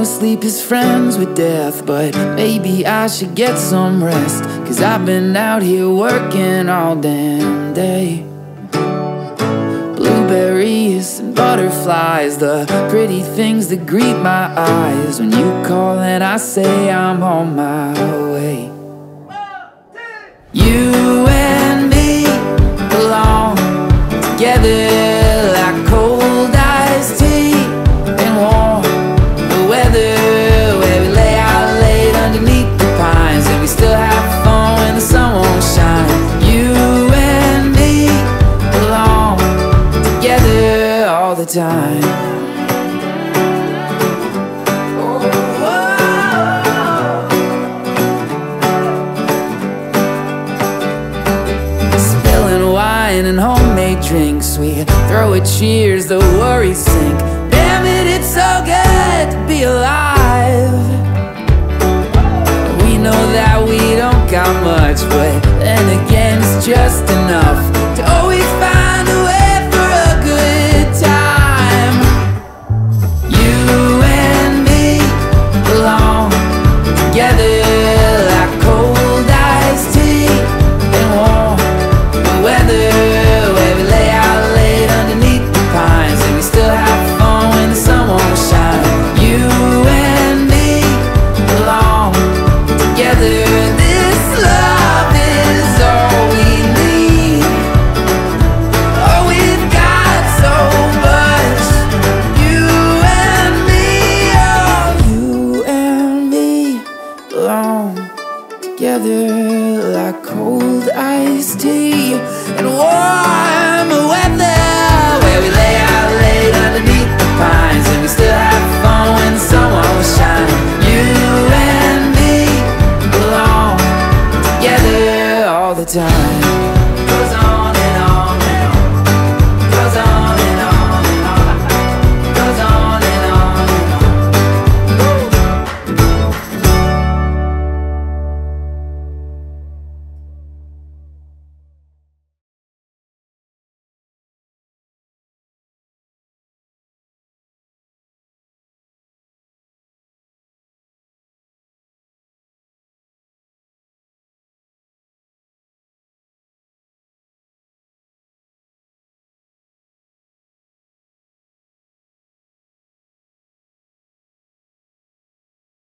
sleep is friends with death, but maybe I should get some rest, 'cause I've been out here working all damn day. Blueberries and butterflies, the pretty things that greet my eyes when you call and I say I'm on my way. You and me belong together like cold iced tea and warm weather, where we lay out late underneath the pines and we still have fun when the sun won't shine. You and me belong together all the time. Spilling wine and homemade drinks, we throw a cheers, the worries sink. Damn it, it's so good to be alive. We know that we don't got much, but then again it's just enough to always find a way for a good time. You and me belong together like cold iced tea and warm weather, where we lay out late underneath the pines and we still have fun when the sun won't shine. You and me belong together. This love is all we need. Oh, we've got so much. You and me, oh, you and me belong together like cold iced tea and warm weather, where we lay out late underneath the pines and we still have fun when the sun won't shine. You and me belong together all the time.